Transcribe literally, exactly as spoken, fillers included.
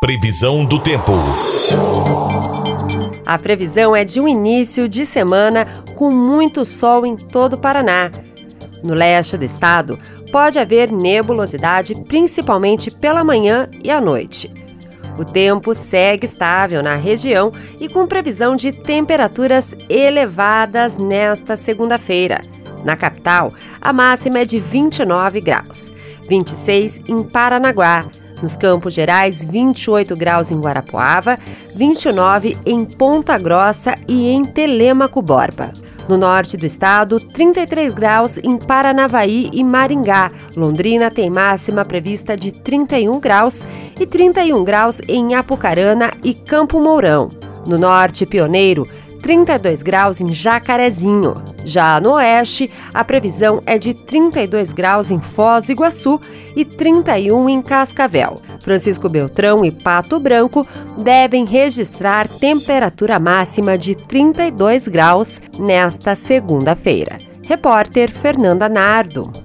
Previsão do tempo. A previsão é de um início de semana com muito sol em todo o Paraná. No leste do estado, pode haver nebulosidade, principalmente pela manhã e à noite. O tempo segue estável na região e com previsão de temperaturas elevadas nesta segunda-feira. Na capital, a máxima é de vinte e nove graus, vinte e seis em Paranaguá. Nos Campos Gerais, vinte e oito graus em Guarapuava, vinte e nove em Ponta Grossa e em Telêmaco Borba. No norte do estado, trinta e três graus em Paranavaí e Maringá. Londrina tem máxima prevista de trinta e um graus e trinta e um graus em Apucarana e Campo Mourão. No norte, Pioneiro, trinta e dois graus em Jacarezinho. Já no oeste, a previsão é de trinta e dois graus em Foz do Iguaçu e trinta e um em Cascavel. Francisco Beltrão e Pato Branco devem registrar temperatura máxima de trinta e dois graus nesta segunda-feira. Repórter Fernanda Nardo.